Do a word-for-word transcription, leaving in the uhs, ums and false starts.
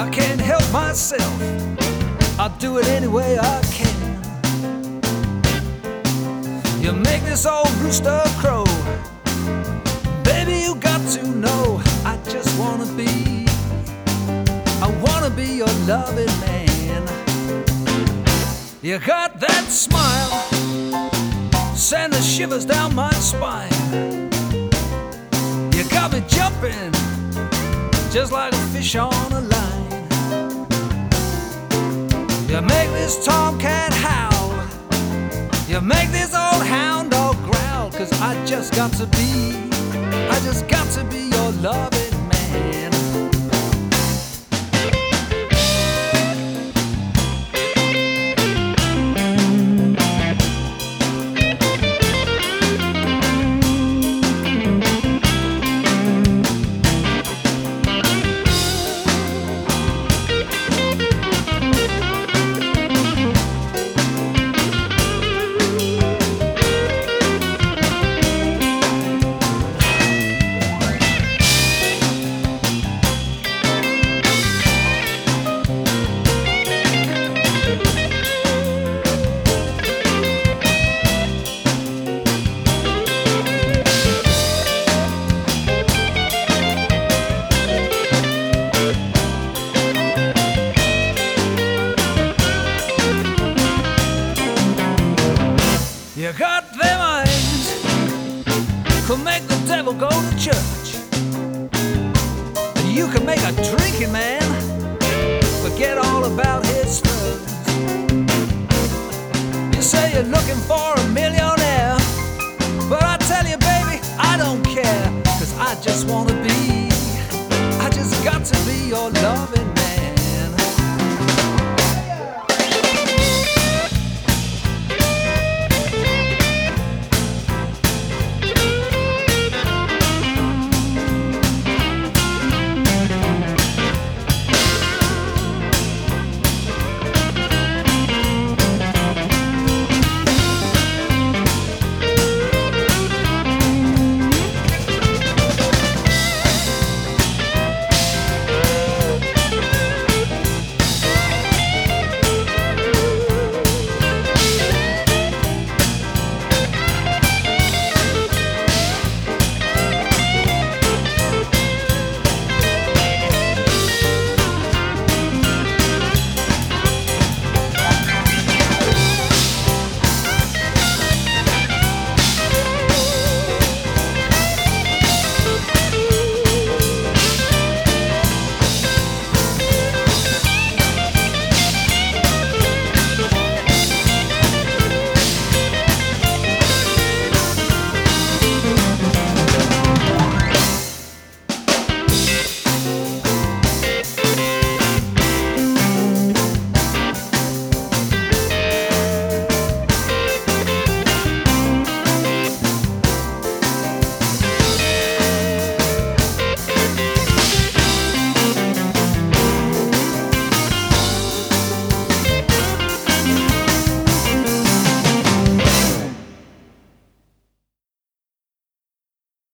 I can't help myself, I'll do it any way I can. You make this old rooster crow, baby, you got to know I just wanna be, I wanna be your loving man. You got that smile, send the shivers down my spine. You got me jumping, just like a fish on a line. You make this tomcat howl, you make this old hound dog growl. Cause I just got to be, I just got to be your loving man. You got them eyes, could make the devil go to church. You can make a drinking man forget all about his thugs. You say you're looking for a millionaire, but I tell you, baby, I don't care. Cause I just wanna be, I just got to be your loving